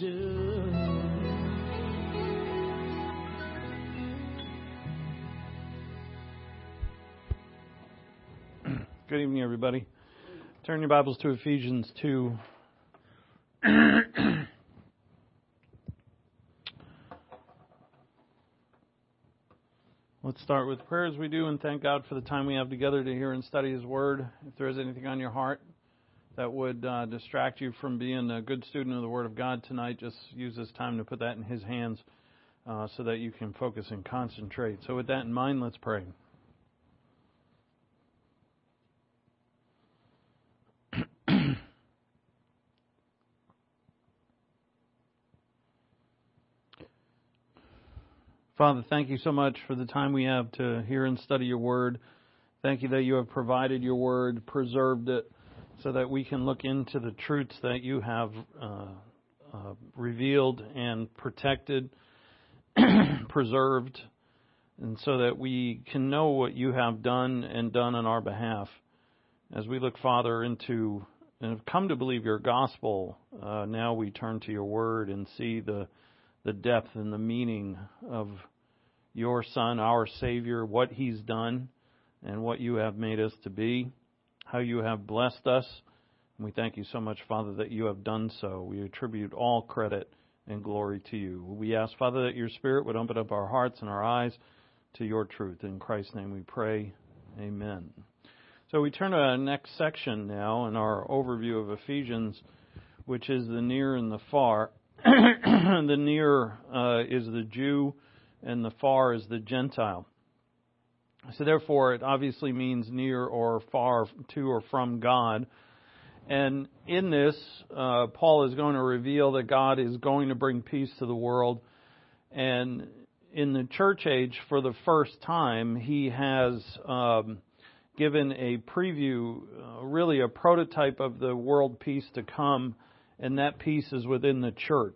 do. Good evening, everybody. Turn your Bibles to Ephesians 2. Let's start with prayer as we do and thank God for the time we have together to hear and study His Word. If there is anything on your heart that would distract you from being a good student of the Word of God tonight, just use this time to put that in His hands so that you can focus and concentrate. So with that in mind, let's pray. Father, thank you so much for the time we have to hear and study your word. Thank you that you have provided your word, preserved it, so that we can look into the truths that you have revealed and protected, preserved, and so that we can know what you have done and done on our behalf. As we look, Father, into and have come to believe your gospel, now we turn to your word and see the depth and the meaning of your Son, our Savior, what He's done and what you have made us to be, how you have blessed us. And we thank you so much, Father, that you have done so. We attribute all credit and glory to you. We ask, Father, that your Spirit would open up our hearts and our eyes to your truth. In Christ's name we pray. Amen. So we turn to our next section now in our overview of Ephesians, which is the near and the far. The near is the Jew, and the far is the Gentile. So therefore, it obviously means near or far to or from God. And in this, Paul is going to reveal that God is going to bring peace to the world. And in the church age, for the first time, he has given a preview, really a prototype of the world peace to come, and that peace is within the church.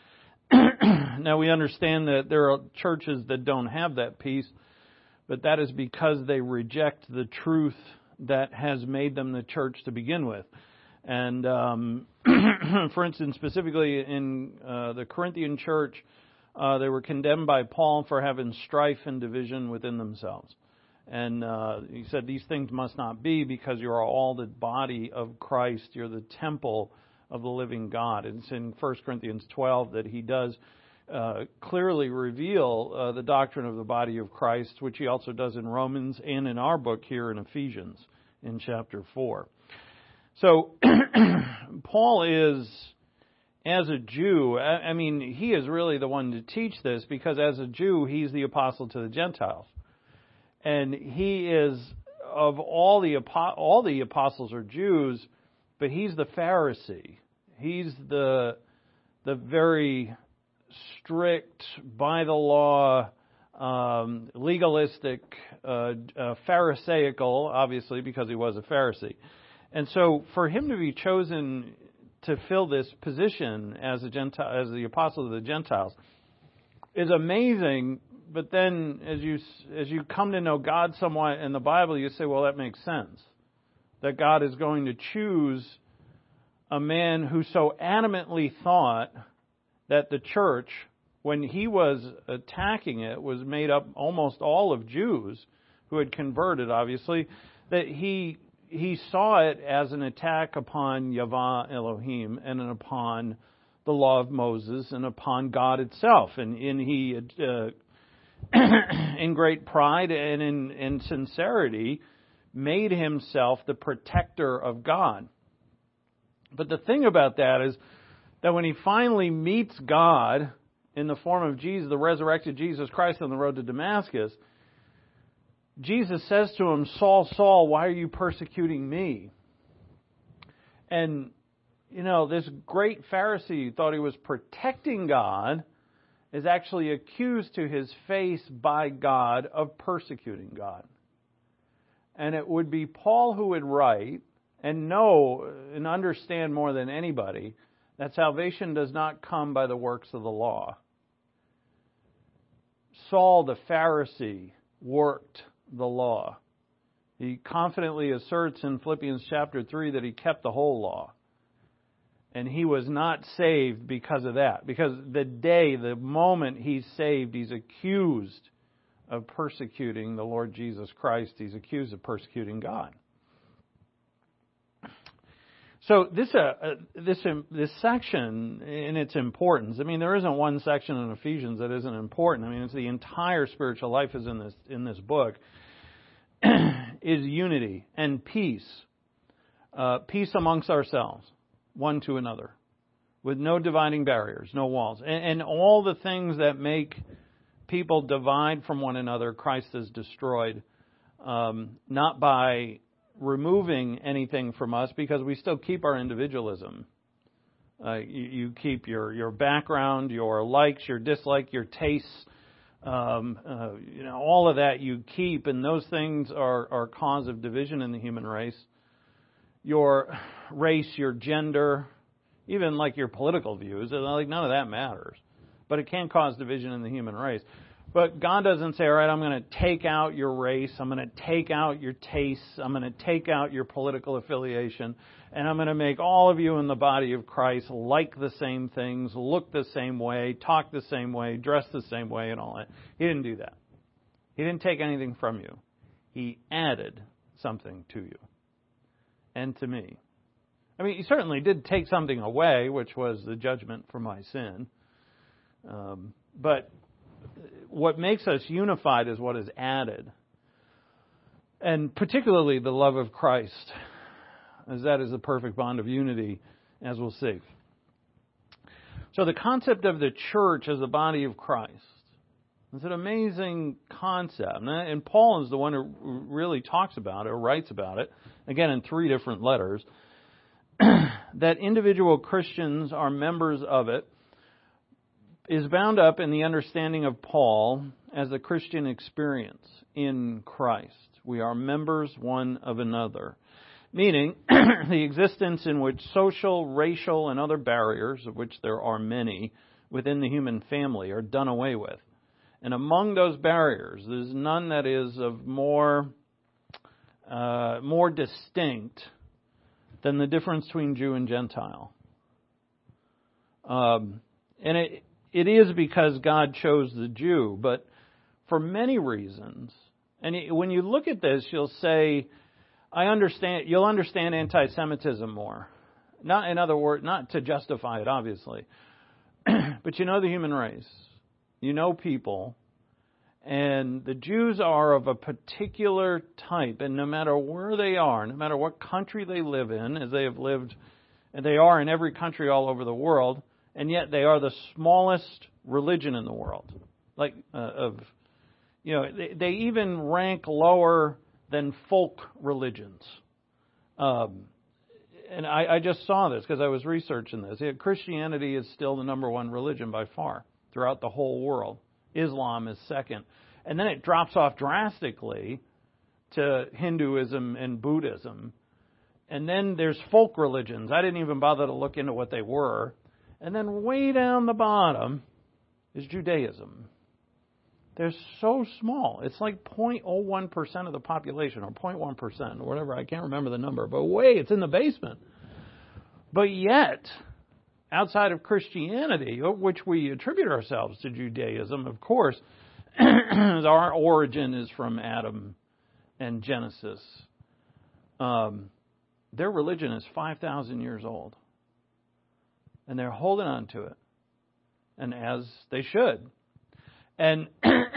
Now, we understand that there are churches that don't have that peace, but that is because they reject the truth that has made them the church to begin with. And, for instance, specifically in the Corinthian church, they were condemned by Paul for having strife and division within themselves. And he said, these things must not be, because you are all the body of Christ. You're the temple of the living God. It's in 1 Corinthians 12 that he does clearly reveal the doctrine of the body of Christ, which he also does in Romans and in our book here in Ephesians in chapter 4. So Paul is, as a Jew, I mean, he is really the one to teach this, because as a Jew, he's the apostle to the Gentiles. And he is, of all the apostles are Jews, but he's the Pharisee. He's the very strict, by the law, legalistic, Pharisaical, obviously, because he was a Pharisee. And so for him to be chosen to fill this position as a Gentile, as the apostle of the Gentiles, is amazing. But then as you come to know God somewhat in the Bible, you say, well, that makes sense. That God is going to choose a man who so adamantly thought that the church, when he was attacking it, was made up almost all of Jews who had converted, obviously, that he saw it as an attack upon Yahweh Elohim and upon the law of Moses and upon God itself. And he, in great pride and in sincerity, made himself the protector of God. But the thing about that is that when he finally meets God in the form of Jesus, the resurrected Jesus Christ on the road to Damascus, Jesus says to him, Saul, Saul, why are you persecuting me? And, this great Pharisee who thought he was protecting God is actually accused to his face by God of persecuting God. And it would be Paul who would write and know and understand more than anybody that salvation does not come by the works of the law. Saul the Pharisee worked the law. He confidently asserts in Philippians chapter 3 that he kept the whole law. And he was not saved because of that. Because the moment he's saved, he's accused of persecuting the Lord Jesus Christ. He's accused of persecuting God. So this section in its importance, I mean, there isn't one section in Ephesians that isn't important. I mean, it's the entire spiritual life is in this book, is unity and peace. Peace amongst ourselves, one to another, with no dividing barriers, no walls. And all the things that make people divide from one another, Christ has destroyed, not by removing anything from us, because we still keep our individualism. You keep your background, your likes, your dislikes, your tastes, all of that you keep, and those things are cause of division in the human race. Your race, your gender, even like your political views, like none of that matters. But it can cause division in the human race. But God doesn't say, all right, I'm going to take out your race, I'm going to take out your tastes, I'm going to take out your political affiliation, and I'm going to make all of you in the body of Christ like the same things, look the same way, talk the same way, dress the same way, and all that. He didn't do that. He didn't take anything from you. He added something to you and to me. I mean, he certainly did take something away, which was the judgment for my sin. But what makes us unified is what is added. And particularly the love of Christ, as that is the perfect bond of unity, as we'll see. So the concept of the church as the body of Christ is an amazing concept. And Paul is the one who really talks about it, or writes about it, again in 3 different letters, that individual Christians are members of it, is bound up in the understanding of Paul as a Christian experience in Christ. We are members one of another. Meaning, the existence in which social, racial, and other barriers, of which there are many within the human family, are done away with. And among those barriers, there's none that is of more distinct than the difference between Jew and Gentile. And it is because God chose the Jew, but for many reasons. And when you look at this, you'll say, you'll understand anti-Semitism more. Not, in other words, not to justify it, obviously. But you know the human race. You know people. And the Jews are of a particular type. And no matter where they are, no matter what country they live in, as they have lived, and they are in every country all over the world, and yet they are the smallest religion in the world. They even rank lower than folk religions. And I just saw this because I was researching this. Christianity is still the number 1 religion by far throughout the whole world. Islam is second. And then it drops off drastically to Hinduism and Buddhism. And then there's folk religions. I didn't even bother to look into what they were. And then way down the bottom is Judaism. They're so small. It's like 0.01% of the population, or 0.1%, or whatever. I can't remember the number. But it's in the basement. But yet, outside of Christianity, which we attribute ourselves to Judaism, of course, our origin is from Adam and Genesis. Their religion is 5,000 years old. And they're holding on to it. And as they should. And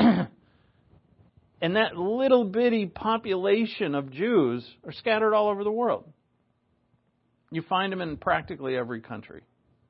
and that little bitty population of Jews are scattered all over the world. You find them in practically every country.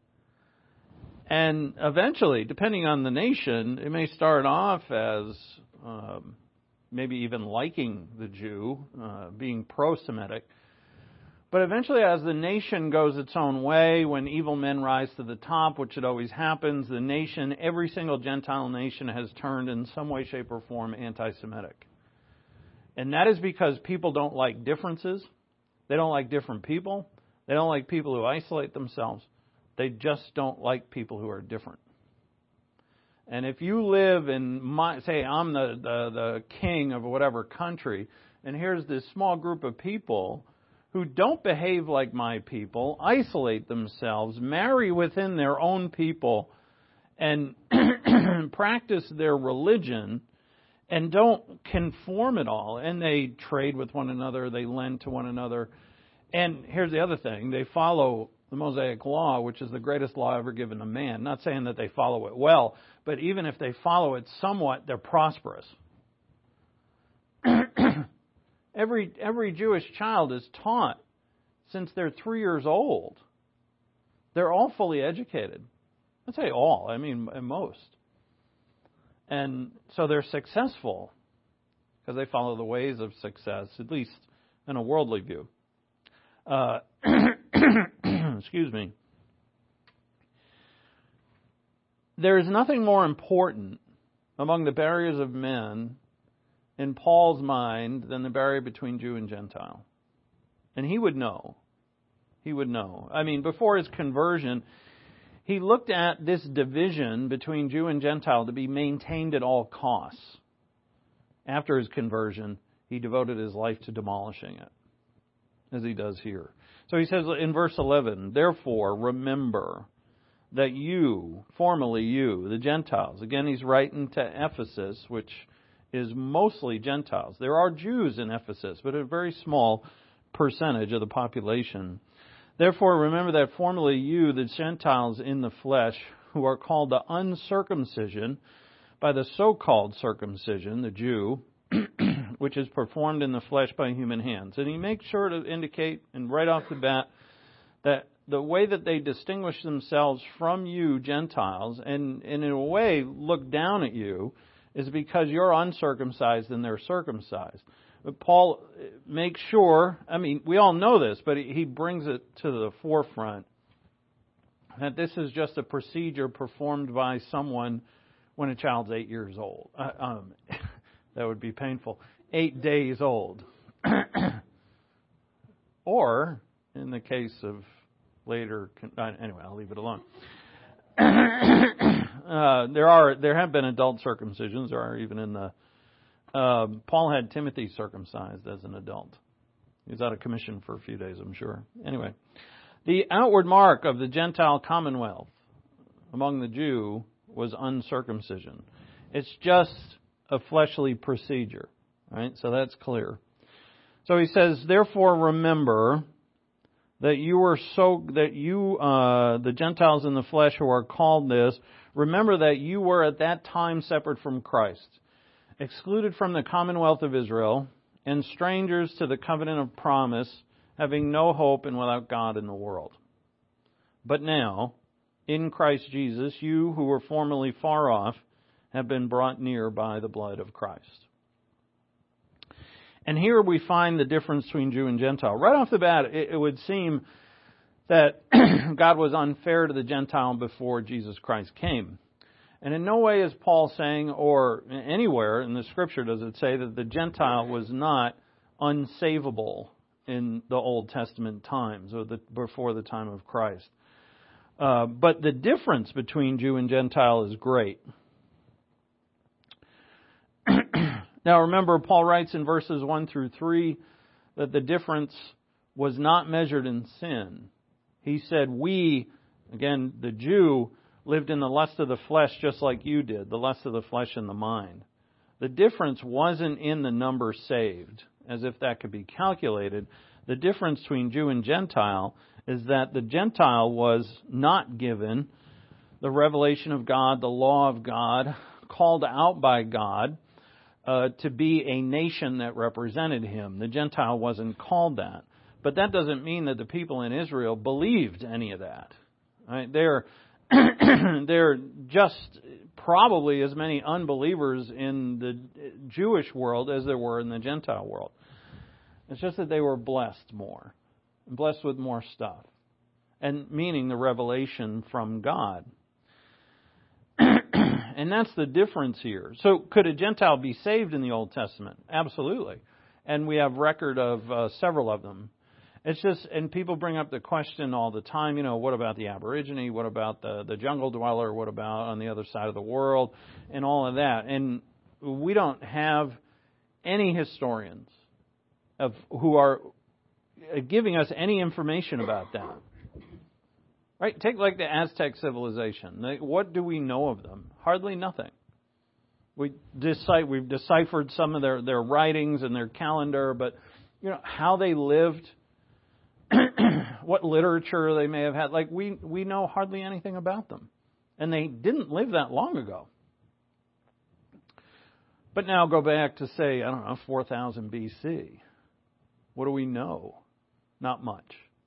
And eventually, depending on the nation, it may start off as maybe even liking the Jew, being pro-Semitic. But eventually, as the nation goes its own way, when evil men rise to the top, which it always happens, the nation, every single Gentile nation has turned in some way, shape, or form anti-Semitic. And that is because people don't like differences. They don't like different people. They don't like people who isolate themselves. They just don't like people who are different. And if you live in, say, I'm the king of whatever country, and here's this small group of people who don't behave like my people, isolate themselves, marry within their own people, and practice their religion, and don't conform at all. And they trade with one another, they lend to one another. And here's the other thing, they follow the Mosaic Law, which is the greatest law ever given to man. Not saying that they follow it well, but even if they follow it somewhat, they're prosperous. Every Jewish child is taught since they're 3 years old. They're all fully educated. I'd say all, I mean most. And so they're successful because they follow the ways of success, at least in a worldly view. Excuse me. There is nothing more important among the barriers of men in Paul's mind than the barrier between Jew and Gentile. And he would know. He would know. I mean, before his conversion, he looked at this division between Jew and Gentile to be maintained at all costs. After his conversion, he devoted his life to demolishing it, as he does here. So he says in verse 11, therefore remember that you, formerly you, the Gentiles, again he's writing to Ephesus, which is mostly Gentiles. There are Jews in Ephesus, but a very small percentage of the population. Therefore remember that formerly you, the Gentiles in the flesh, who are called the uncircumcision by the so-called circumcision, the Jew, which is performed in the flesh by human hands. And he makes sure to indicate, and right off the bat, that the way that they distinguish themselves from you Gentiles, and in a way look down at you, is because you're uncircumcised and they're circumcised. But Paul makes sure, I mean, we all know this, but he brings it to the forefront, that this is just a procedure performed by someone when a child's 8 years old. That would be painful. 8 days old. Or, in the case of later, anyway, I'll leave it alone. There have been adult circumcisions. There are even in the Paul had Timothy circumcised as an adult. He was out of commission for a few days, I'm sure. Anyway, the outward mark of the Gentile commonwealth among the Jew was uncircumcision. It's just a fleshly procedure, right? So that's clear. So he says, therefore remember that the Gentiles in the flesh who are called this, remember that you were at that time separate from Christ, excluded from the commonwealth of Israel, and strangers to the covenant of promise, having no hope and without God in the world. But now, in Christ Jesus, you who were formerly far off have been brought near by the blood of Christ. And here we find the difference between Jew and Gentile. Right off the bat, it would seem that God was unfair to the Gentile before Jesus Christ came. And in no way is Paul saying, or anywhere in the Scripture does it say that the Gentile was not unsavable in the Old Testament times, or before the time of Christ. But the difference between Jew and Gentile is great. Now remember, Paul writes in verses 1 through 3 that the difference was not measured in sin. He said, we, again, the Jew, lived in the lust of the flesh just like you did, the lust of the flesh and the mind. The difference wasn't in the number saved, as if that could be calculated. The difference between Jew and Gentile is that the Gentile was not given the revelation of God, the law of God, called out by God to be a nation that represented Him. The Gentile wasn't called that. But that doesn't mean that the people in Israel believed any of that. Right? They're just probably as many unbelievers in the Jewish world as there were in the Gentile world. It's just that they were blessed more, blessed with more stuff, and meaning the revelation from God. And that's the difference here. So could a Gentile be saved in the Old Testament? Absolutely. And we have record of several of them. It's just, and people bring up the question all the time, what about the Aborigine? What about the jungle dweller? What about on the other side of the world? And all of that. And we don't have any historians who are giving us any information about that. Right? Take like the Aztec civilization. What do we know of them? Hardly nothing. We've deciphered some of their writings and their calendar, but how they lived, what literature they may have had. Like we know hardly anything about them. And they didn't live that long ago. But now go back to, say, 4,000 BC. What do we know? Not much.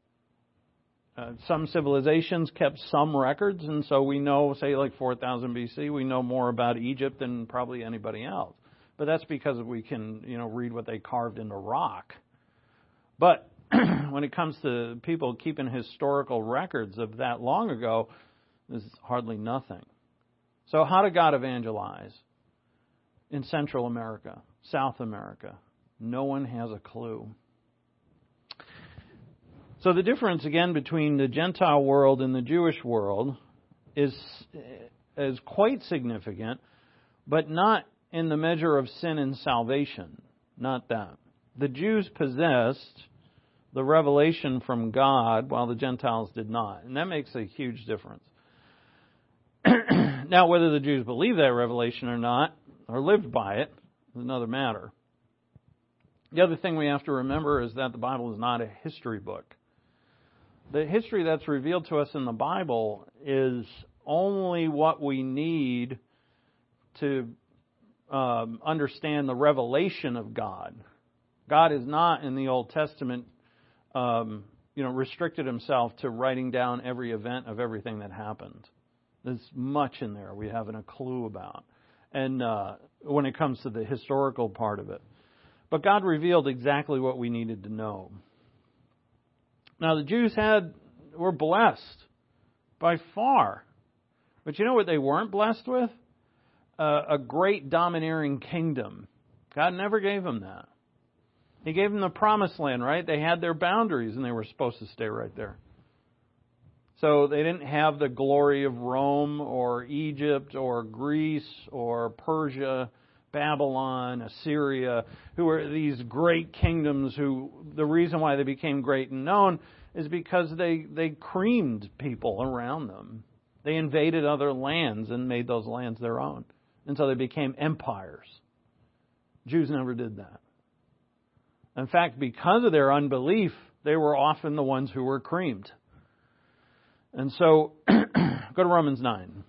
Some civilizations kept some records, and so we know, say, like 4,000 BC, we know more about Egypt than probably anybody else. But that's because we can, read what they carved into rock. But when it comes to people keeping historical records of that long ago, there's hardly nothing. So how did God evangelize in Central America, South America? No one has a clue. So the difference, again, between the Gentile world and the Jewish world is quite significant, but not in the measure of sin and salvation. Not that. The Jews possessed the revelation from God, while the Gentiles did not. And that makes a huge difference. Now, whether the Jews believe that revelation or not, or lived by it, is another matter. The other thing we have to remember is that the Bible is not a history book. The history that's revealed to us in the Bible is only what we need to understand the revelation of God. God is not, in the Old Testament, restricted himself to writing down every event of everything that happened. There's much in there we haven't a clue about. And when it comes to the historical part of it. But God revealed exactly what we needed to know. Now, the Jews were blessed by far. But you know what they weren't blessed with? A great domineering kingdom. God never gave them that. He gave them the promised land, right? They had their boundaries and they were supposed to stay right there. So they didn't have the glory of Rome or Egypt or Greece or Persia, Babylon, Assyria, who were these great kingdoms who the reason why they became great and known is because they creamed people around them. They invaded other lands and made those lands their own. And so they became empires. Jews never did that. In fact, because of their unbelief, they were often the ones who were creamed. And so, go to Romans 9.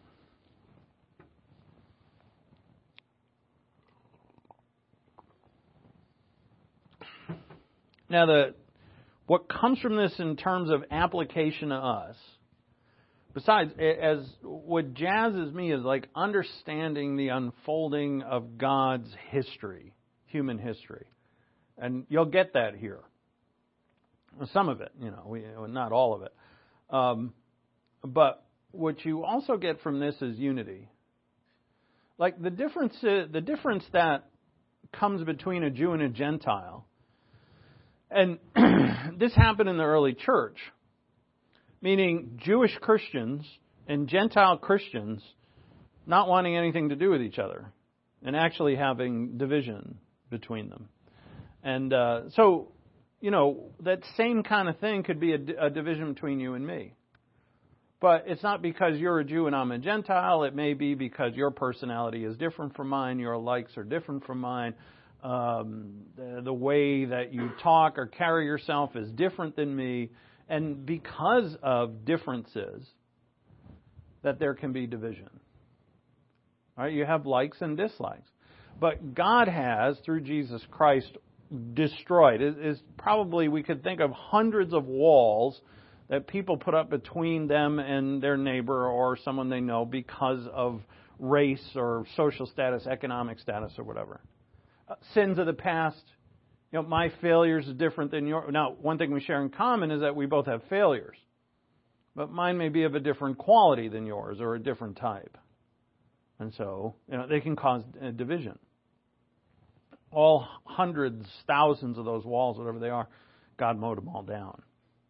Now, what comes from this in terms of application to us, besides, as what jazzes me is like understanding the unfolding of God's history, human history. And you'll get that here. Some of it, not all of it. But what you also get from this is unity. Like the difference that comes between a Jew and a Gentile. And this happened in the early church, meaning Jewish Christians and Gentile Christians not wanting anything to do with each other and actually having division between them. And so, that same kind of thing could be a division between you and me. But it's not because you're a Jew and I'm a Gentile. It may be because your personality is different from mine. Your likes are different from mine. The way that you talk or carry yourself is different than me. And because of differences, that there can be division. All right, you have likes and dislikes. But God has, through Jesus Christ, destroyed. It is probably, we could think of hundreds of walls that people put up between them and their neighbor or someone they know because of race or social status, economic status, or whatever. Sins of the past. My failures are different than yours. Now, one thing we share in common is that we both have failures. But mine may be of a different quality than yours or a different type. And so, they can cause a division. All hundreds, thousands of those walls, whatever they are, God mowed them all down.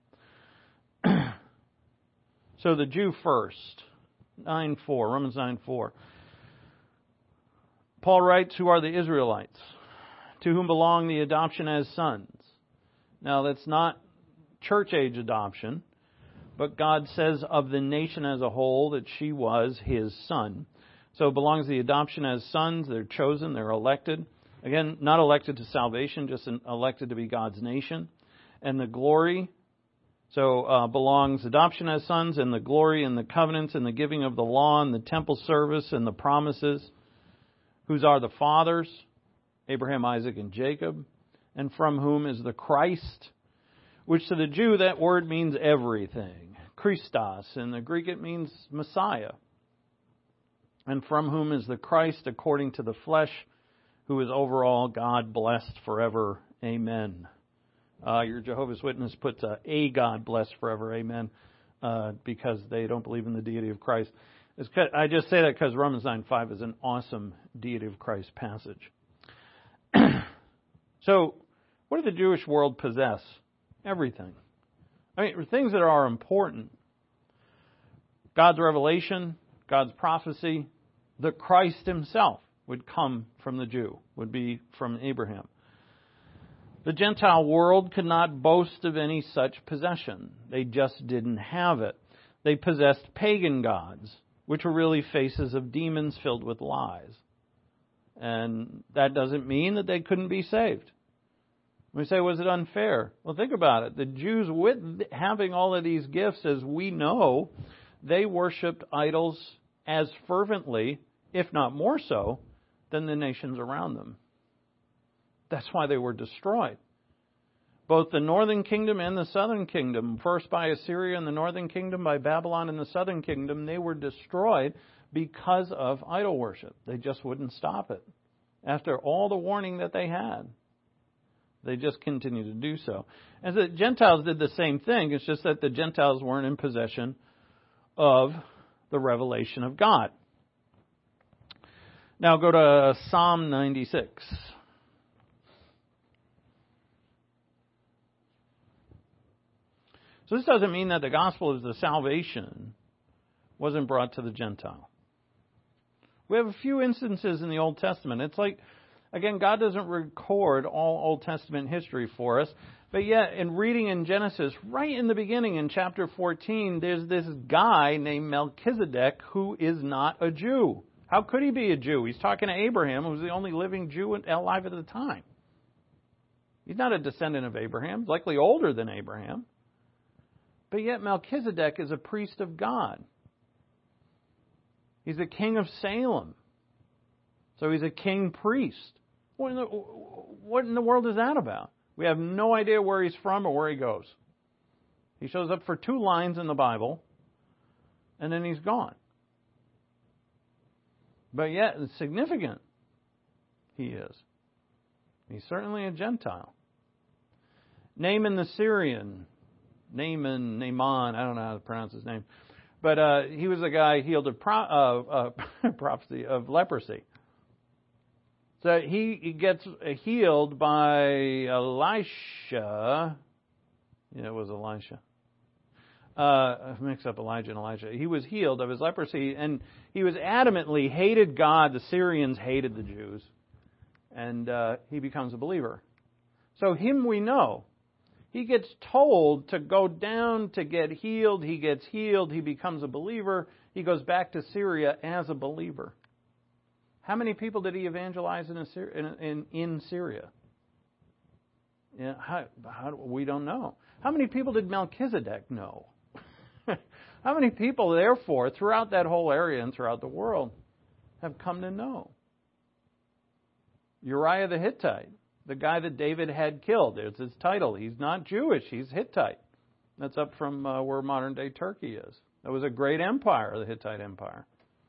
So the Jew first, 9:4, Romans 9:4. Paul writes, who are the Israelites, to whom belong the adoption as sons, Now, that's not church age adoption, but God says of the nation as a whole that she was His son. So it belongs to the adoption as sons. They're chosen. They're elected. Again, not elected to salvation, just elected to be God's nation. And the glory, belongs adoption as sons, and the glory and the covenants and the giving of the law and the temple service and the promises. Whose are the fathers? Abraham, Isaac, and Jacob. And from whom is the Christ, which to the Jew that word means everything. Christos. In the Greek it means Messiah. And from whom is the Christ according to the flesh, who is over all God blessed forever. Amen. Your Jehovah's Witness puts a God blessed forever. Amen. Because they don't believe in the deity of Christ. I just say that because Romans 9:5 is an awesome deity of Christ passage. So, what did the Jewish world possess? Everything. I mean, things that are important. God's revelation, God's prophecy, the Christ Himself would come from the Jew, would be from Abraham. The Gentile world could not boast of any such possession. They just didn't have it. They possessed pagan gods, which were really faces of demons filled with lies. And that doesn't mean that they couldn't be saved. We say, was it unfair? Well, think about it. The Jews, with having all of these gifts, as we know, they worshipped idols as fervently, if not more so, than the nations around them. That's why they were destroyed. Both the northern kingdom and the southern kingdom, first by Assyria in the northern kingdom, by Babylon in the southern kingdom, they were destroyed because of idol worship. They just wouldn't stop it. After all the warning that they had, they just continued to do so. And the Gentiles did the same thing. It's just that the Gentiles weren't in possession of the revelation of God. Now go to Psalm 96. So this doesn't mean that the gospel of the salvation wasn't brought to the Gentile. We have a few instances in the Old Testament. It's like, again, God doesn't record all Old Testament history for us. But yet, in reading in Genesis, right in the beginning in chapter 14, there's this guy named Melchizedek who is not a Jew. How could he be a Jew? He's talking to Abraham, who was the only living Jew alive at the time. He's not a descendant of Abraham. He's likely older than Abraham. But yet Melchizedek is a priest of God. He's a king of Salem. So he's a king priest. What in the world is that about? We have no idea where he's from or where he goes. He shows up for 2 lines in the Bible, and then he's gone. But yet, it's significant he is. He's certainly a Gentile. Naaman the Syrian. Naaman, I don't know how to pronounce his name. But he was a guy healed of prophecy of leprosy. So he gets healed by Elisha. Yeah, it was Elisha. I mix up Elijah and Elisha. He was healed of his leprosy, and he was adamantly hated God. The Syrians hated the Jews. And he becomes a believer. So him we know. He gets told to go down to get healed. He gets healed. He becomes a believer. He goes back to Syria as a believer. How many people did he evangelize in Syria? Yeah, we don't know. How many people did Melchizedek know? How many people, therefore, throughout that whole area and throughout the world have come to know? Uriah the Hittite, the guy that David had killed. There's his title. He's not Jewish. He's Hittite. That's up from where modern-day Turkey is. That was a great empire, the Hittite Empire.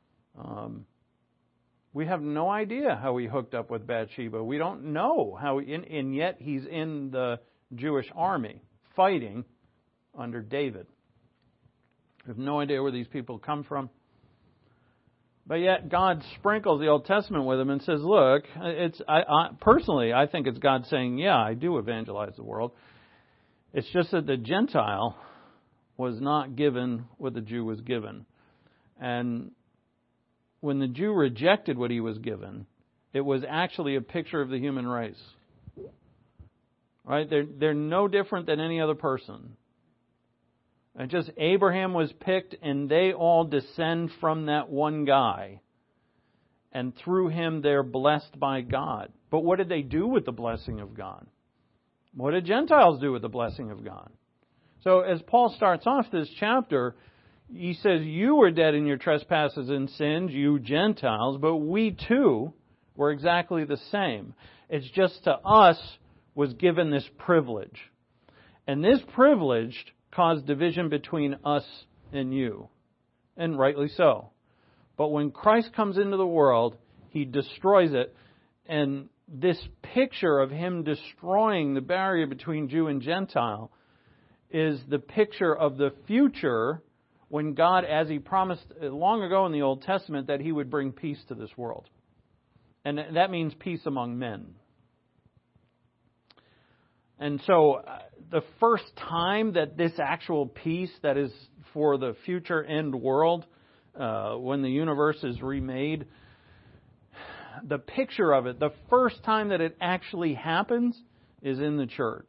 We have no idea how he hooked up with Bathsheba. We don't know how, and yet he's in the Jewish army fighting under David. We have no idea where these people come from. But yet God sprinkles the Old Testament with them and says, look, personally, I think it's God saying, yeah, I do evangelize the world. It's just that the Gentile was not given what the Jew was given. And when the Jew rejected what he was given, it was actually a picture of the human race. Right? They're no different than any other person. And just Abraham was picked, and they all descend from that one guy. And through him, they're blessed by God. But what did they do with the blessing of God? What did Gentiles do with the blessing of God? So as Paul starts off this chapter, he says, you were dead in your trespasses and sins, you Gentiles, but we too were exactly the same. It's just to us was given this privilege. And this privilege caused division between us and you. And rightly so. But when Christ comes into the world, He destroys it. And this picture of Him destroying the barrier between Jew and Gentile is the picture of the future when God, as He promised long ago in the Old Testament, that He would bring peace to this world. And that means peace among men. And so the first time that this actual peace that is for the future end world, when the universe is remade, the picture of it, the first time that it actually happens is in the church.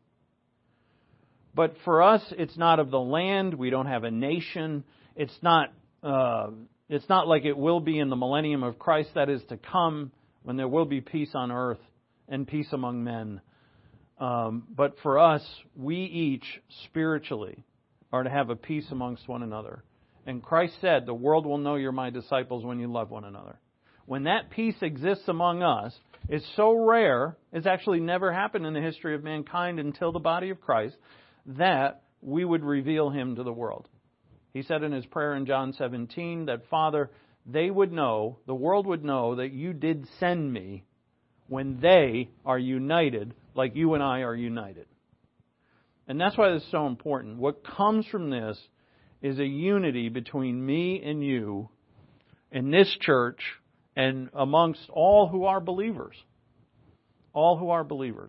But for us, it's not of the land. We don't have a nation. It's not like it will be in the millennium of Christ that is to come, when there will be peace on earth and peace among men. But for us, we each spiritually are to have a peace amongst one another. And Christ said, the world will know you're my disciples when you love one another. When that peace exists among us, it's so rare, it's actually never happened in the history of mankind until the body of Christ, that we would reveal Him to the world. He said in His prayer in John 17 that, Father, they would know, the world would know that you did send me when they are united like you and I are united. And that's why this is so important. What comes from this is a unity between me and you in this church and amongst all who are believers. All who are believers.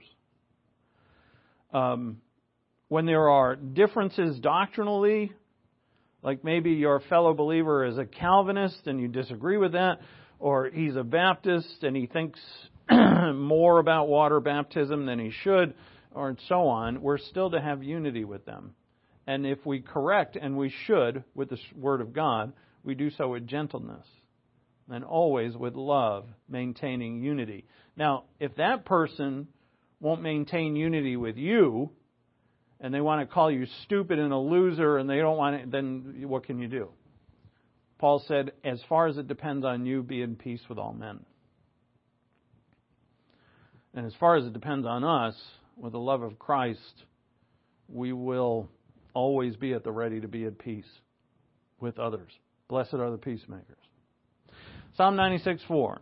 When there are differences doctrinally, like maybe your fellow believer is a Calvinist and you disagree with that, or he's a Baptist and he thinks more about water baptism than he should, or so on, we're still to have unity with them. And if we correct, and we should, with the Word of God, we do so with gentleness and always with love, maintaining unity. Now, if that person won't maintain unity with you, and they want to call you stupid and a loser, and they don't want it, then what can you do? Paul said, as far as it depends on you, be in peace with all men. And as far as it depends on us, with the love of Christ, we will always be at the ready to be at peace with others. Blessed are the peacemakers. Psalm 96:4.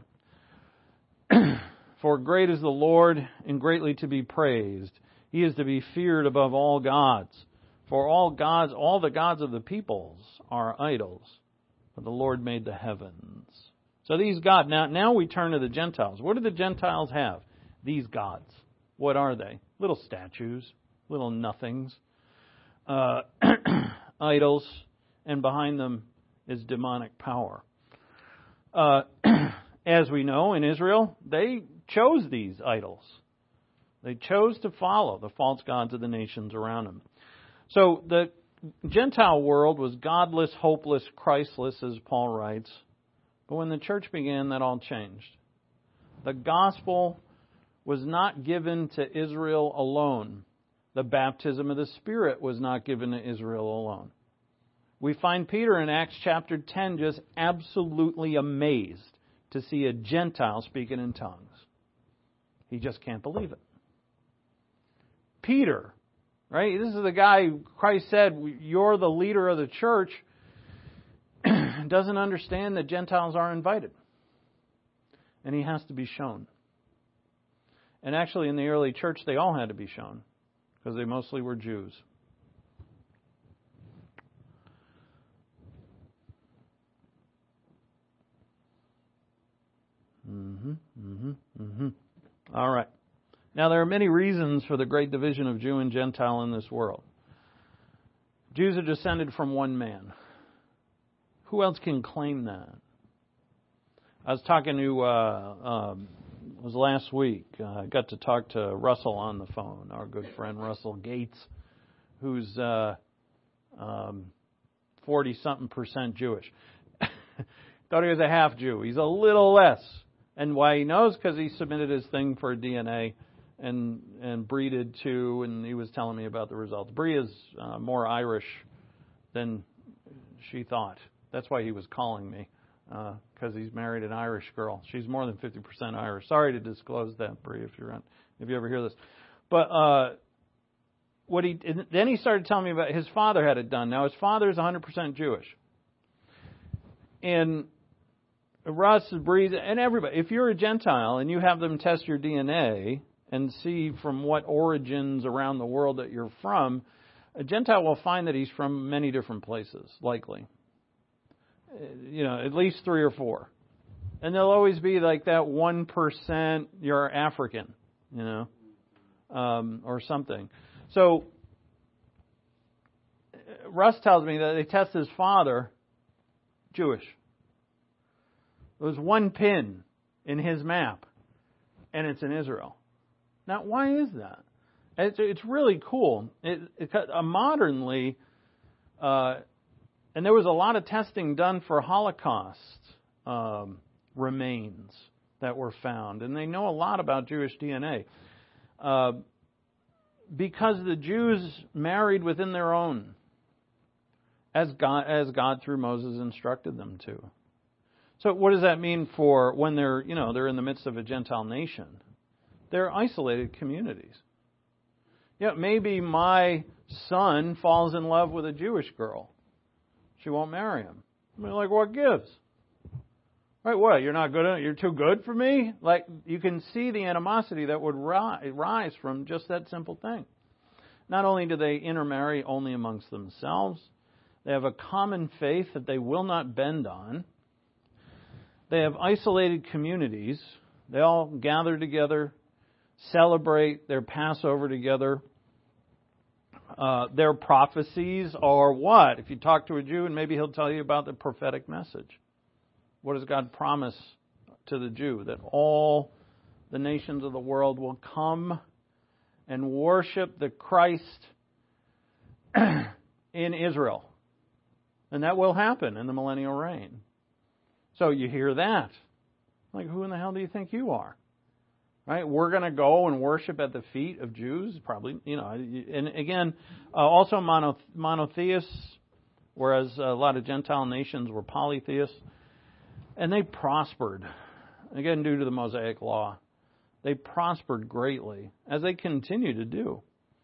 For great is the Lord, and greatly to be praised. He is to be feared above all gods. For all the gods of the peoples are idols, but the Lord made the heavens. So these gods, now we turn to the Gentiles. What do the Gentiles have? These gods. What are they? Little statues, little nothings, idols, and behind them is demonic power. As we know, in Israel, they chose these idols. They chose to follow the false gods of the nations around them. So the Gentile world was godless, hopeless, Christless, as Paul writes. But when the church began, that all changed. The gospel was not given to Israel alone. The baptism of the Spirit was not given to Israel alone. We find Peter in Acts chapter 10 just absolutely amazed to see a Gentile speaking in tongues. He just can't believe it. Peter, right? This is the guy Christ said, you're the leader of the church, doesn't understand that Gentiles are invited. And he has to be shown. And actually in the early church they all had to be shown, because they mostly were Jews. All right. Now, there are many reasons for the great division of Jew and Gentile in this world. Jews are descended from one man. Who else can claim that? I was talking to was last week. I got to talk to Russell on the phone, our good friend Russell Gates, who's 40-something% Jewish. Thought he was a half Jew. He's a little less. And why he knows? Because he submitted his thing for DNA, and Bree did too, and he was telling me about the results. Bree is more Irish than she thought. That's why he was calling me, because he's married an Irish girl. She's more than 50% Irish. Sorry to disclose that, Bree, if you ever hear this. But then he started telling me about his father had it done. Now his father is 100% Jewish, and Russ, Bree, and everybody. If you're a Gentile and you have them test your DNA and see from what origins around the world that you're from, a Gentile will find that he's from many different places, likely. At least 3 or 4. And there'll always be like that 1% you're African, or something. So Russ tells me that they test his father, Jewish. There was one pin in his map, and it's in Israel. Now, why is that? It's really cool. Modernly, and there was a lot of testing done for Holocaust remains that were found, and they know a lot about Jewish DNA because the Jews married within their own, as God through Moses instructed them to. So what does that mean for when they're in the midst of a Gentile nation? They're isolated communities. Maybe my son falls in love with a Jewish girl. She won't marry him. I mean, like, what gives? Right, what? You're not good? You're too good for me? Like, you can see the animosity that would rise from just that simple thing. Not only do they intermarry only amongst themselves, they have a common faith that they will not bend on. They have isolated communities. They all gather together, celebrate their Passover together. Their prophecies are what? If you talk to a Jew, and maybe he'll tell you about the prophetic message. What does God promise to the Jew? That all the nations of the world will come and worship the Christ in Israel. And that will happen in the millennial reign. So you hear that. Like, who in the hell do you think you are? Right? We're going to go and worship at the feet of Jews, probably, And again, also monotheists, whereas a lot of Gentile nations were polytheists. And they prospered, again, due to the Mosaic Law. They prospered greatly, as they continue to do.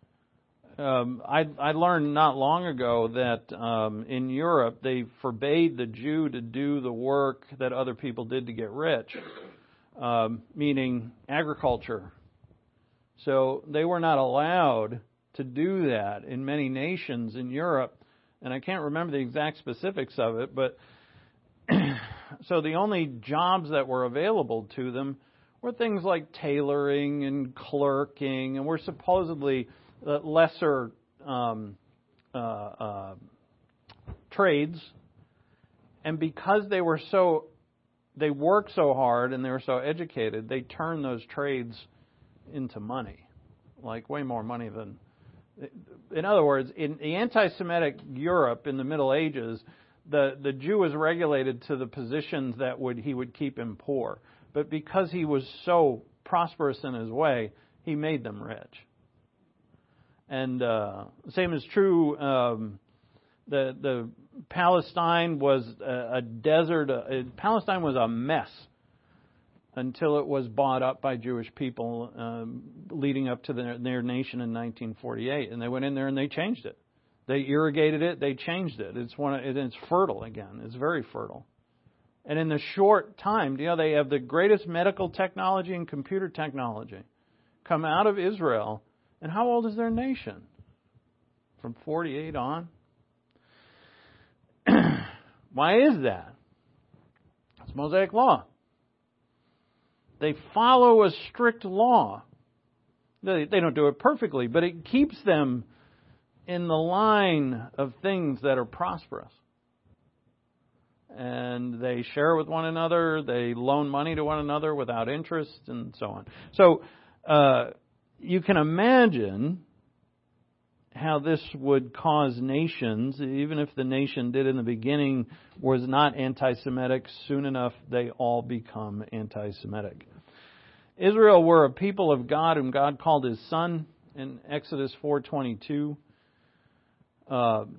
I learned not long ago that in Europe they forbade the Jew to do the work that other people did to get rich, meaning agriculture. So they were not allowed to do that in many nations in Europe, and I can't remember the exact specifics of it, but so the only jobs that were available to them were things like tailoring and clerking, and were supposedly lesser trades. And because they worked so hard and they were so educated, they turned those trades into money, like way more money than. In other words, in the anti-Semitic Europe in the Middle Ages, the Jew was regulated to the positions that he would keep him poor. But because he was so prosperous in his way, he made them rich. And same is true. The Palestine was a desert. Palestine was a mess until it was bought up by Jewish people leading up to their nation in 1948. And they went in there and they changed it. They irrigated it. They changed it. It's fertile again. It's very fertile. And in the short time, they have the greatest medical technology and computer technology come out of Israel. And how old is their nation? From 48 on? Why is that? It's Mosaic law. They follow a strict law. They don't do it perfectly, but it keeps them in the line of things that are prosperous. and they share with one another. They loan money to one another without interest, and so on. So you can imagine how this would cause nations, even if the nation did in the beginning was not anti-Semitic, soon enough they all become anti-Semitic. Israel were a people of God whom God called His Son in Exodus 4:22. The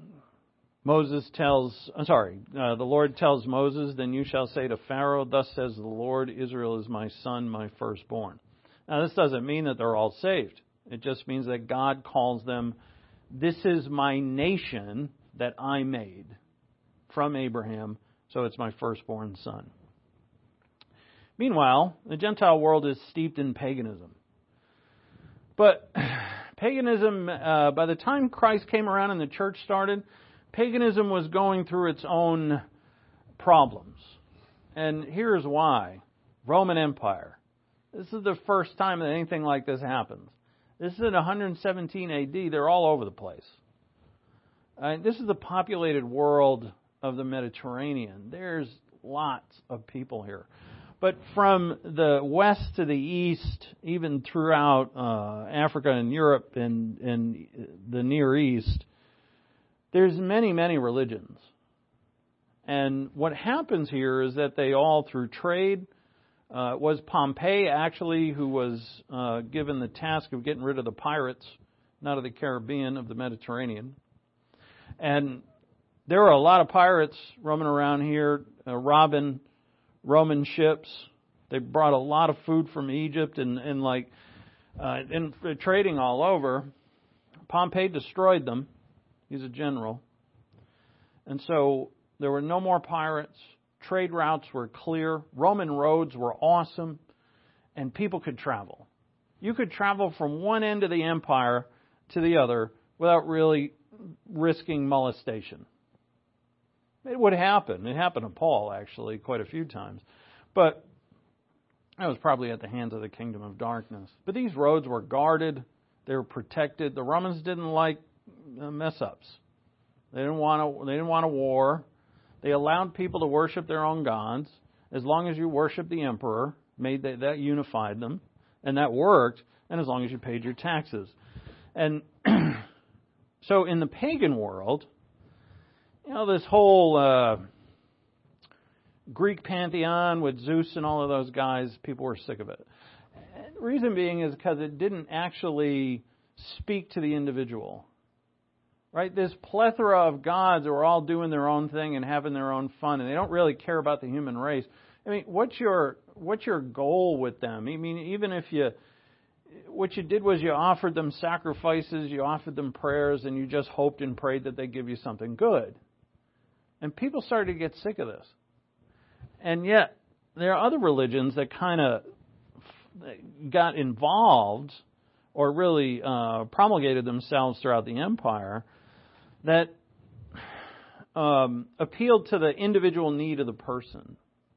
Lord tells Moses, "Then you shall say to Pharaoh, thus says the Lord, Israel is my son, my firstborn." Now this doesn't mean that they're all saved. It just means that God calls them, "This is my nation that I made from Abraham, so it's my firstborn son." Meanwhile, the Gentile world is steeped in paganism. But paganism, by the time Christ came around and the church started, paganism was going through its own problems. And here's why. Roman Empire. This is the first time that anything like this happens. This is in 117 AD. They're all over the place. This is the populated world of the Mediterranean. There's lots of people here. But from the west to the east, even throughout Africa and Europe and the Near East, there's many, many religions. And what happens here is that they all, through trade, was Pompey actually who was given the task of getting rid of the pirates, not of the Caribbean, of the Mediterranean. And there were a lot of pirates roaming around here, robbing Roman ships. They brought a lot of food from Egypt and trading all over. Pompey destroyed them. He's a general. And so there were no more pirates. Trade routes were clear. Roman roads were awesome. And people could travel. You could travel from one end of the empire to the other without really risking molestation. It would happen. It happened to Paul, actually, quite a few times. But that was probably at the hands of the kingdom of darkness. But these roads were guarded. They were protected. The Romans didn't like mess-ups. They didn't want a war. They allowed people to worship their own gods. As long as you worshiped the emperor, that unified them. And that worked. And as long as you paid your taxes. And so in the pagan world, this whole Greek pantheon with Zeus and all of those guys, people were sick of it. And the reason being is because it didn't actually speak to the individual. Right? This plethora of gods that were all doing their own thing and having their own fun, and they don't really care about the human race. I mean, what's your goal with them? I mean, even if what you did was you offered them sacrifices, you offered them prayers, and you just hoped and prayed that they'd give you something good. And people started to get sick of this. And yet, there are other religions that kind of got involved or really promulgated themselves throughout the empire that appealed to the individual need of the person.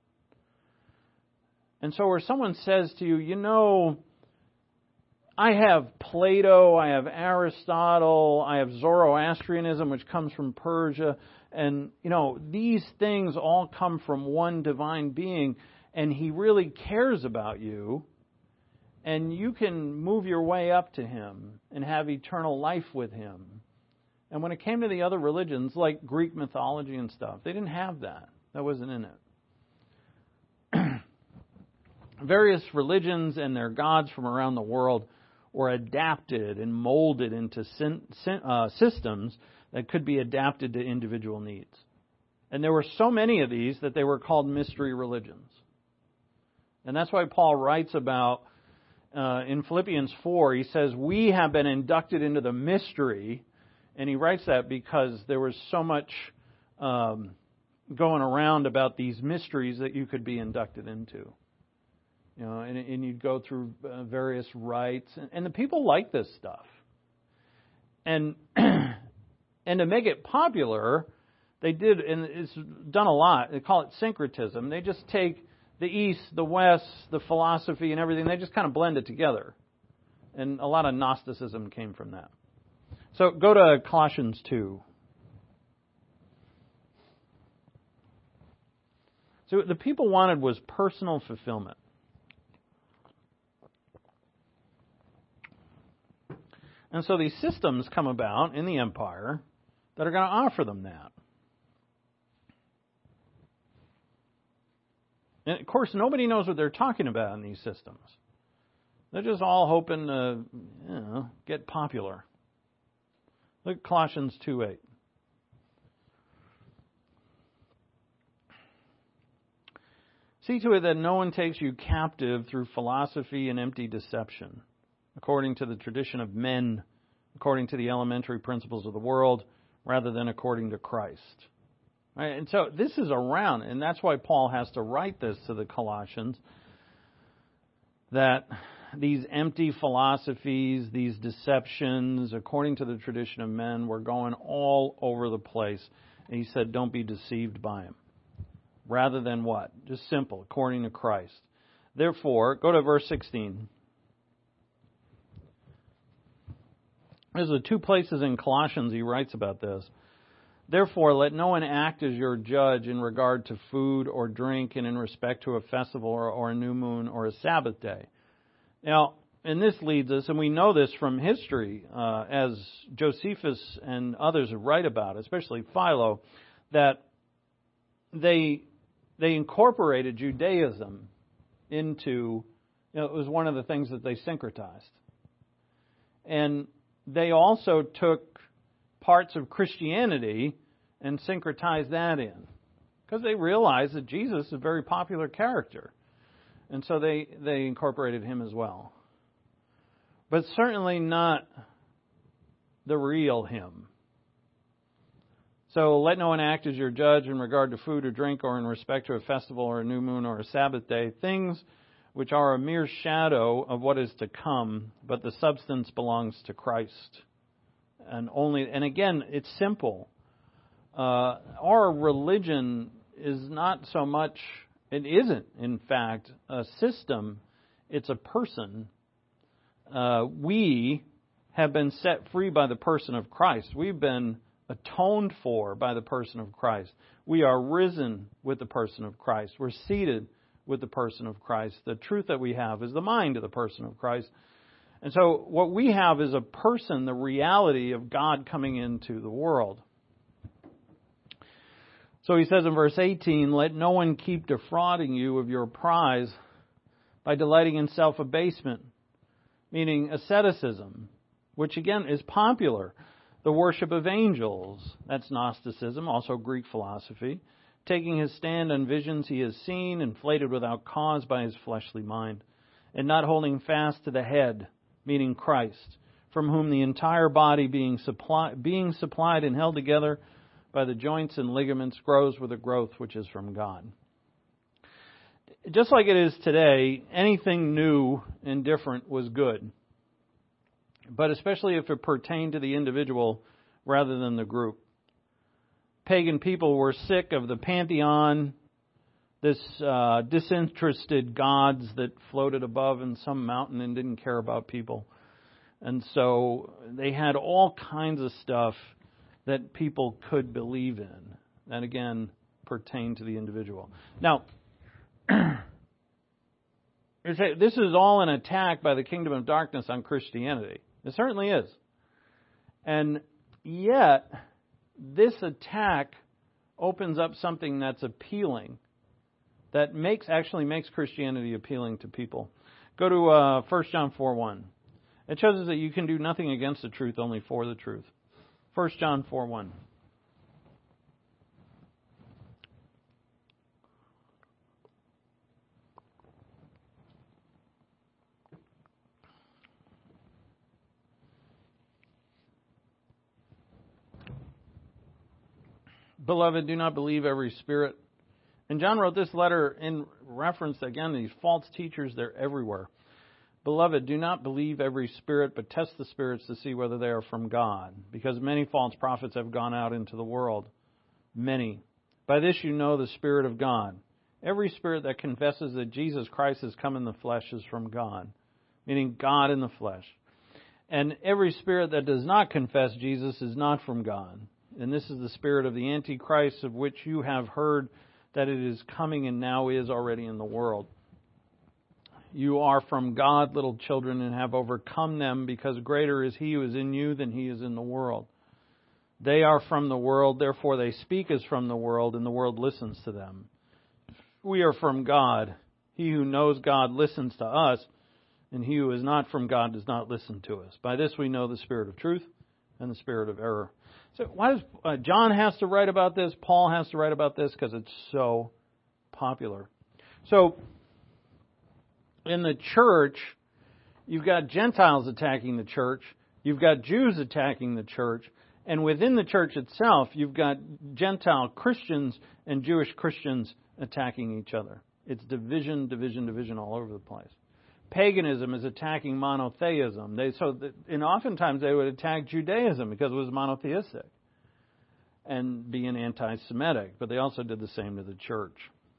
And so where someone says to you, I have Plato, I have Aristotle, I have Zoroastrianism, which comes from Persia, and, these things all come from one divine being, and He really cares about you, and you can move your way up to Him and have eternal life with Him. And when it came to the other religions, like Greek mythology and stuff, they didn't have that. That wasn't in it. Various religions and their gods from around the world were adapted and molded into systems that could be adapted to individual needs. And there were so many of these that they were called mystery religions. And that's why Paul writes about, in Philippians 4, he says, we have been inducted into the mystery. And he writes that because there was so much going around about these mysteries that you could be inducted into. And you'd go through various rites. And the people like this stuff. And to make it popular, they did, and it's done a lot, they call it syncretism. They just take the East, the West, the philosophy and everything, they just kind of blend it together. And a lot of Gnosticism came from that. So go to Colossians 2. So what the people wanted was personal fulfillment. And so these systems come about in the empire that are going to offer them that. And of course, nobody knows what they're talking about in these systems. They're just all hoping to, get popular. Look at Colossians 2:8. See to it that no one takes you captive through philosophy and empty deception, according to the tradition of men, according to the elementary principles of the world, rather than according to Christ. Right? And so this is around, and that's why Paul has to write this to the Colossians, that these empty philosophies, these deceptions, according to the tradition of men, were going all over the place. And he said, don't be deceived by them. Rather than what? Just simple, according to Christ. Therefore, go to verse 16. There's the two places in Colossians he writes about this. Therefore, let no one act as your judge in regard to food or drink and in respect to a festival or a new moon or a Sabbath day. Now, and this leads us, and we know this from history, as Josephus and others write about, especially Philo, that they incorporated Judaism into, it was one of the things that they syncretized. And they also took parts of Christianity and syncretized that in, because they realized that Jesus is a very popular character. And so they incorporated him as well. But certainly not the real him. So let no one act as your judge in regard to food or drink or in respect to a festival or a new moon or a Sabbath day, things which are a mere shadow of what is to come, but the substance belongs to Christ. And again, it's simple. Our religion is not so much, it isn't, in fact, a system, it's a person. We have been set free by the person of Christ. We've been atoned for by the person of Christ. We are risen with the person of Christ. We're seated with the person of Christ. The truth that we have is the mind of the person of Christ. And so what we have is a person, the reality of God coming into the world. So he says in verse 18, let no one keep defrauding you of your prize by delighting in self-abasement, meaning asceticism, which again is popular. The worship of angels, that's Gnosticism, also Greek philosophy. Taking his stand on visions he has seen, inflated without cause by his fleshly mind, and not holding fast to the head, meaning Christ, from whom the entire body being supplied and held together by the joints and ligaments grows with a growth which is from God. Just like it is today, anything new and different was good. But especially if it pertained to the individual rather than the group. Pagan people were sick of the pantheon, this disinterested gods that floated above in some mountain and didn't care about people. And so they had all kinds of stuff that people could believe in. That again pertained to the individual. Now, this is all an attack by the kingdom of darkness on Christianity. It certainly is. And yet, this attack opens up something that's appealing, that actually makes Christianity appealing to people. Go to 1 John 4:1. It shows us that you can do nothing against the truth, only for the truth. 1 John 4:1. Beloved, do not believe every spirit. And John wrote this letter in reference, again, to these false teachers. They're everywhere. Beloved, do not believe every spirit, but test the spirits to see whether they are from God. Because many false prophets have gone out into the world. Many. By this you know the Spirit of God. Every spirit that confesses that Jesus Christ has come in the flesh is from God. Meaning God in the flesh. And every spirit that does not confess Jesus is not from God. And this is the spirit of the Antichrist, of which you have heard that it is coming and now is already in the world. You are from God, little children, and have overcome them, because greater is He who is in you than he is in the world. They are from the world, therefore they speak as from the world, and the world listens to them. We are from God. He who knows God listens to us, and he who is not from God does not listen to us. By this we know the spirit of truth and the spirit of error. So why does John has to write about this? Paul has to write about this? Because it's so popular. So in the church, you've got Gentiles attacking the church. You've got Jews attacking the church. And within the church itself, you've got Gentile Christians and Jewish Christians attacking each other. It's division, division, division all over the place. Paganism is attacking monotheism. And oftentimes they would attack Judaism because it was monotheistic and being anti-Semitic. But they also did the same to the church.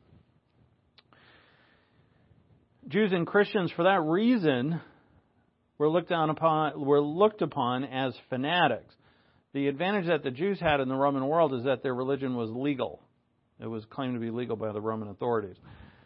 Jews and Christians, for that reason, were looked upon as fanatics. The advantage that the Jews had in the Roman world is that their religion was legal. It was claimed to be legal by the Roman authorities.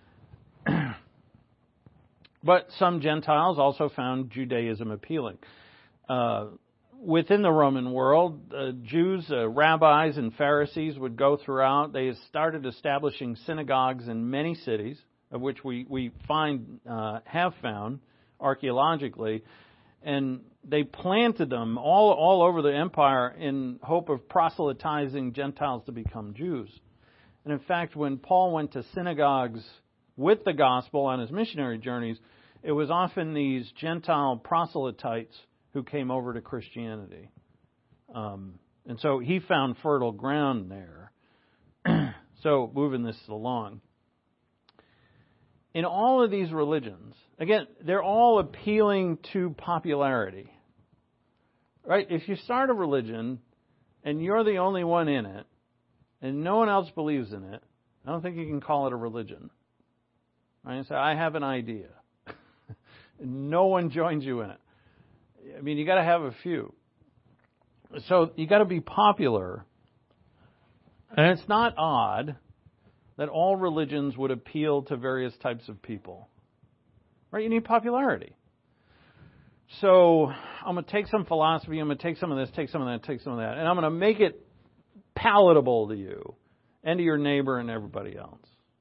But some Gentiles also found Judaism appealing. Within the Roman world, Jews, rabbis, and Pharisees would go throughout. They started establishing synagogues in many cities, of which we have found archaeologically, and they planted them all over the empire in hope of proselytizing Gentiles to become Jews. And in fact, when Paul went to synagogues with the gospel on his missionary journeys, it was often these Gentile proselytes who came over to Christianity. And so he found fertile ground there. So moving this along. In all of these religions, again, they're all appealing to popularity. Right? If you start a religion and you're the only one in it and no one else believes in it, I don't think you can call it a religion. Right? So I have an idea. No one joins you in it. I mean, you got to have a few. So you got to be popular. And it's not odd that all religions would appeal to various types of people. Right? You need popularity. So I'm going to take some philosophy, I'm going to take some of this, take some of that, take some of that, and I'm going to make it palatable to you and to your neighbor and everybody else.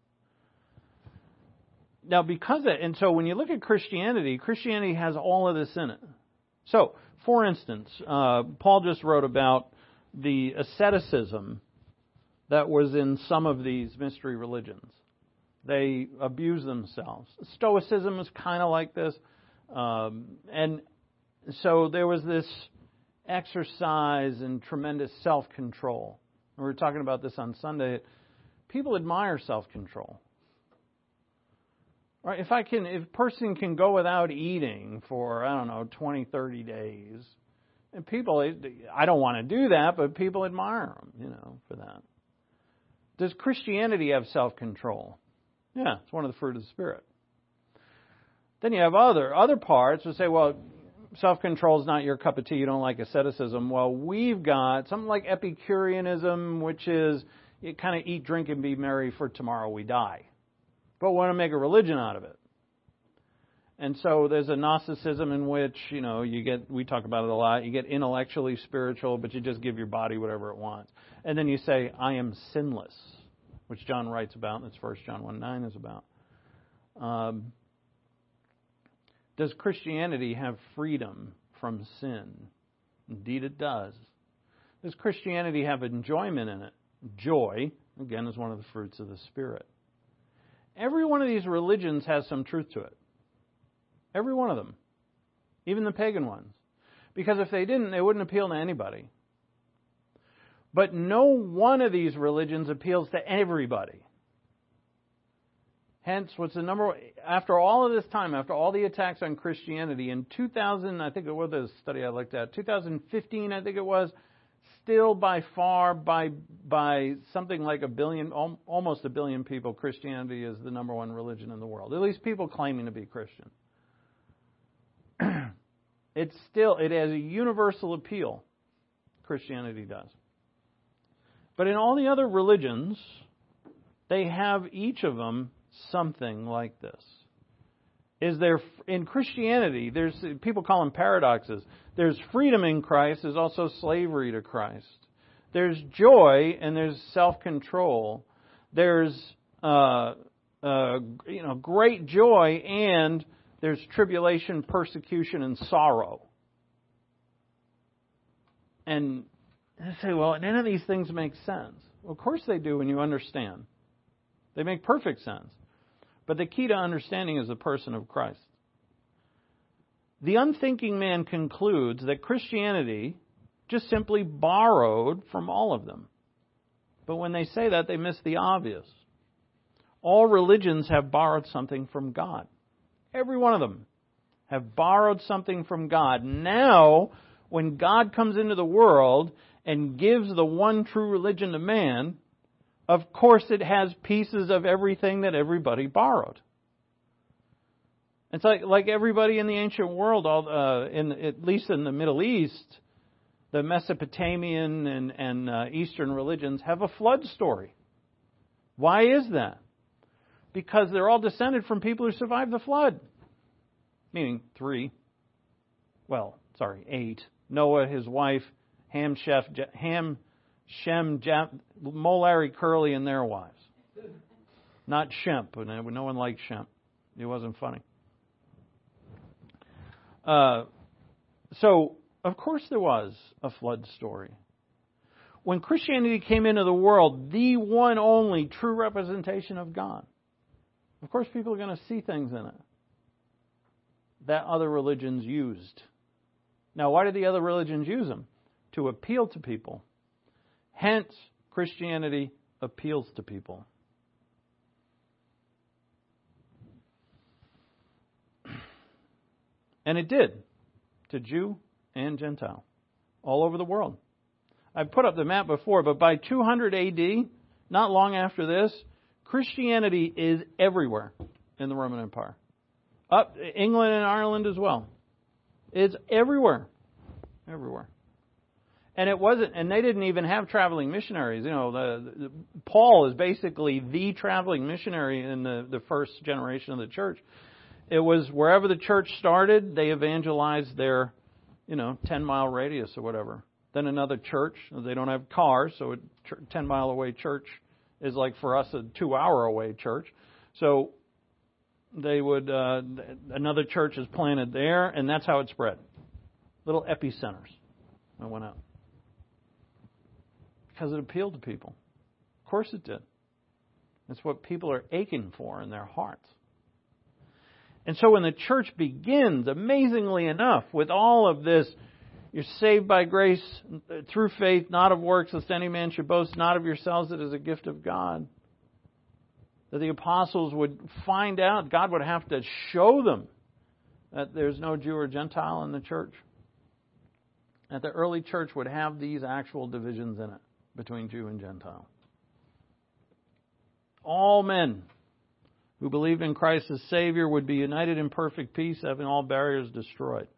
Now, so when you look at Christianity has all of this in it. So, for instance, Paul just wrote about the asceticism that was in some of these mystery religions. They abuse themselves. Stoicism is kind of like this. And so there was this exercise and tremendous self-control. We were talking about this on Sunday. People admire self-control. Right? If a person can go without eating for, 20, 30 days, and people, I don't want to do that, but people admire them, for that. Does Christianity have self-control? Yeah, it's one of the fruit of the Spirit. Then you have other parts that say, well, self-control is not your cup of tea, you don't like asceticism. Well, we've got something like Epicureanism, which is you kind of eat, drink, and be merry, for tomorrow we die. But we want to make a religion out of it. And so there's a Gnosticism in which, we talk about it a lot, you get intellectually spiritual, but you just give your body whatever it wants. And then you say, I am sinless, which John writes about, and that's 1 John 1:9 is about. Does Christianity have freedom from sin? Indeed it does. Does Christianity have enjoyment in it? Joy, again, is one of the fruits of the Spirit. Every one of these religions has some truth to it. Every one of them. Even the pagan ones. Because if they didn't, they wouldn't appeal to anybody. But no one of these religions appeals to everybody. Hence, after all of this time, after all the attacks on Christianity, in 2000, I think it was the study I looked at, 2015, I think it was, still by far, by something like almost a billion people, Christianity is the number one religion in the world. At least people claiming to be Christian. It has a universal appeal. Christianity does. But in all the other religions, They have each of them something like this. In Christianity, there's people call them paradoxes. There's freedom in Christ, there's also slavery to Christ. There's joy and there's self-control. There's great joy and there's tribulation, persecution, and sorrow. And they say, well, none of these things make sense. Well, of course they do when you understand. They make perfect sense. But the key to understanding is the person of Christ. The unthinking man concludes that Christianity just simply borrowed from all of them. But when they say that, they miss the obvious. All religions have borrowed something from God. Every one of them have borrowed something from God. Now, when God comes into the world and gives the one true religion to man, of course it has pieces of everything that everybody borrowed. It's like everybody in the ancient world, at least in the Middle East, the Mesopotamian and Eastern religions have a flood story. Why is that? Because they're all descended from people who survived the flood. Meaning 8. Noah, his wife, Ham, Shem, Mo, Larry, Curly, and their wives. Not Shem. No one liked Shem. It wasn't funny. So, of course there was a flood story. When Christianity came into the world, the one only true representation of God, of course people are going to see things in it that other religions used. Now, why did the other religions use them? To appeal to people. Hence, Christianity appeals to people. And it did, to Jew and Gentile, all over the world. I put up the map before, but by 200 AD, not long after this, Christianity is everywhere in the Roman Empire. Up England and Ireland as well. It's everywhere. Everywhere. And it wasn't, and they didn't even have traveling missionaries. Paul is basically the traveling missionary in the first generation of the church. It was wherever the church started, they evangelized their, 10-mile radius or whatever. Then another church, they don't have cars, so a 10-mile away church is like for us a 2-hour away church. So they would, another church is planted there, and that's how it spread. Little epicenters that went out. Because it appealed to people. Of course it did. It's what people are aching for in their hearts. And so when the church begins, amazingly enough, with all of this, you're saved by grace through faith, not of works, lest any man should boast, not of yourselves, it is a gift of God. That the apostles would find out, God would have to show them that there's no Jew or Gentile in the church. That the early church would have these actual divisions in it between Jew and Gentile. All men who believed in Christ as Savior would be united in perfect peace, having all barriers destroyed.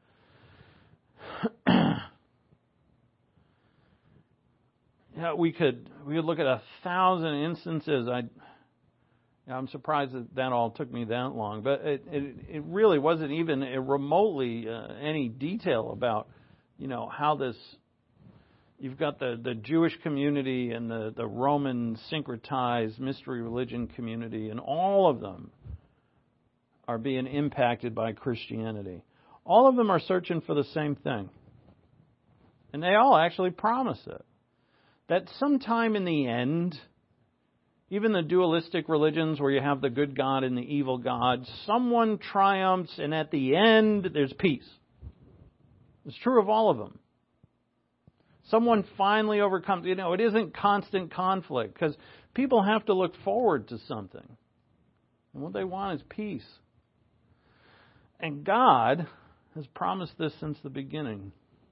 We could look at 1,000 instances. I'm surprised that all took me that long, but it really wasn't even remotely any detail about how this. You've got the Jewish community and the Roman syncretized mystery religion community, and all of them are being impacted by Christianity. All of them are searching for the same thing. And they all actually promise it. That sometime in the end, even the dualistic religions where you have the good God and the evil God, someone triumphs, and at the end there's peace. It's true of all of them. Someone finally overcomes. It isn't constant conflict because people have to look forward to something. And what they want is peace. And God has promised this since the beginning.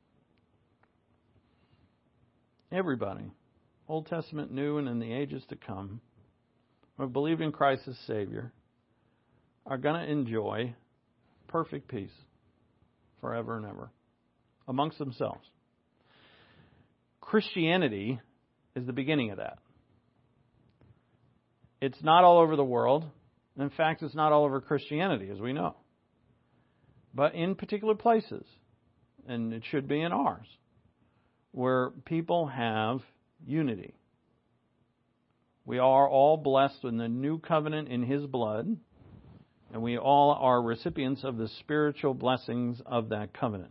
Everybody, Old Testament, New, and in the ages to come, who have believed in Christ as Savior, are going to enjoy perfect peace forever and ever amongst themselves. Christianity is the beginning of that. It's not all over the world. In fact, it's not all over Christianity, as we know. But in particular places, and it should be in ours, where people have unity. We are all blessed in the new covenant in His blood, and we all are recipients of the spiritual blessings of that covenant.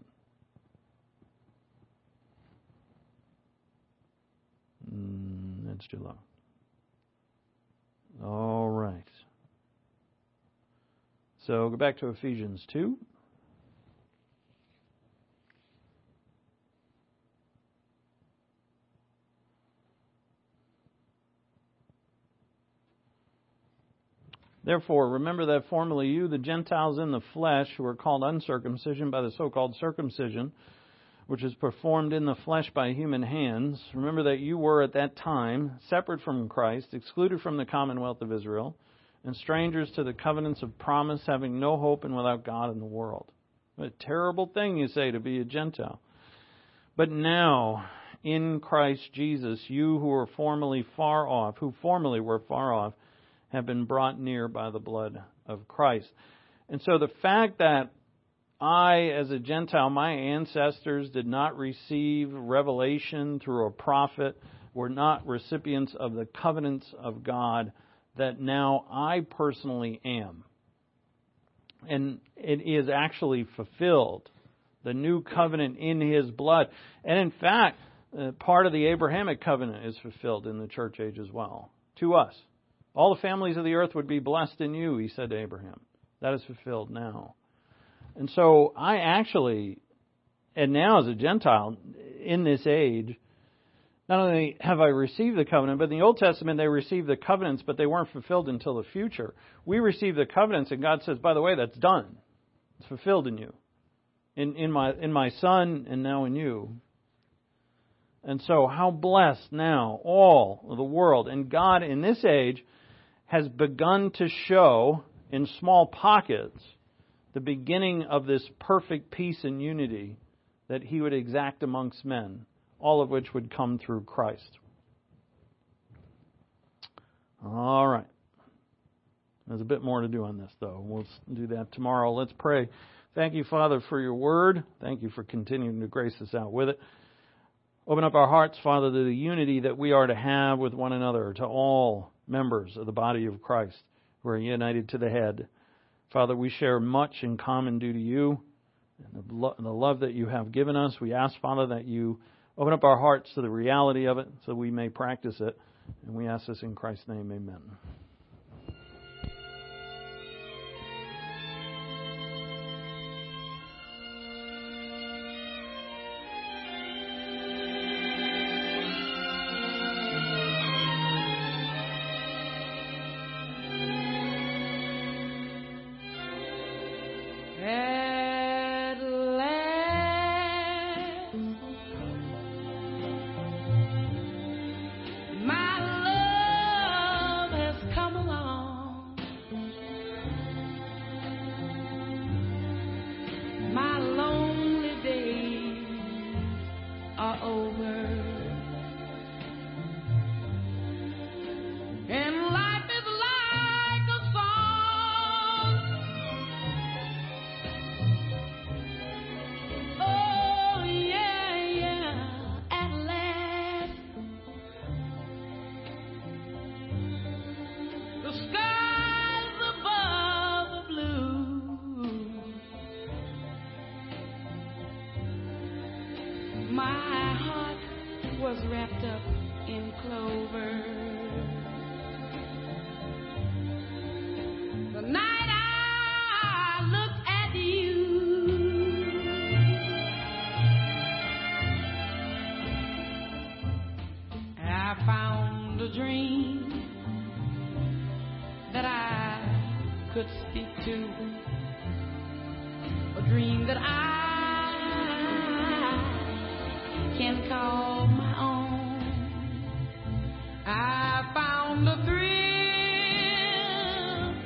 That's too low. All right. So go back to Ephesians 2. Therefore, remember that formerly you, the Gentiles in the flesh, who were called uncircumcision by the so-called circumcision, which is performed in the flesh by human hands, remember that you were at that time separate from Christ, excluded from the commonwealth of Israel, and strangers to the covenants of promise, having no hope and without God in the world. What a terrible thing, you say, to be a Gentile. But now, in Christ Jesus, you who were formerly were far off, have been brought near by the blood of Christ. And so the fact that I, as a Gentile, my ancestors did not receive revelation through a prophet, were not recipients of the covenants of God, that now I personally am. And it is actually fulfilled. The new covenant in His blood. And in fact, part of the Abrahamic covenant is fulfilled in the church age as well. To us. All the families of the earth would be blessed in you, He said to Abraham. That is fulfilled now. And so I actually, and now as a Gentile, in this age, not only have I received the covenant, but in the Old Testament they received the covenants, but they weren't fulfilled until the future. We receive the covenants, and God says, by the way, that's done. It's fulfilled in you. In my Son, and now in you. And so how blessed now all of the world. And God in this age has begun to show in small pockets the beginning of this perfect peace and unity that He would exact amongst men, all of which would come through Christ. All right. There's a bit more to do on this, though. We'll do that tomorrow. Let's pray. Thank you, Father, for your word. Thank you for continuing to grace us out with it. Open up our hearts, Father, to the unity that we are to have with one another, to all members of the body of Christ who are united to the head. Father, we share much in common due to you and the love that you have given us. We ask, Father, that you open up our hearts to the reality of it so we may practice it. And we ask this in Christ's name, amen.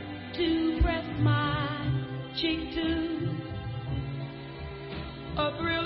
A thrill